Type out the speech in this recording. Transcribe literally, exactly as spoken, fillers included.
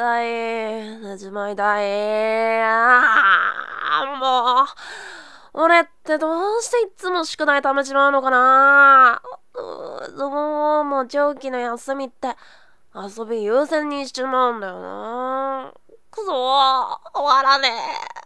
たい。寝ちまいたい。あーもう。俺ってどうしていつも宿題溜めちまうのかな。うどうも長期の休みって遊び優先にしちまうんだよな。くそー、終わらねえ。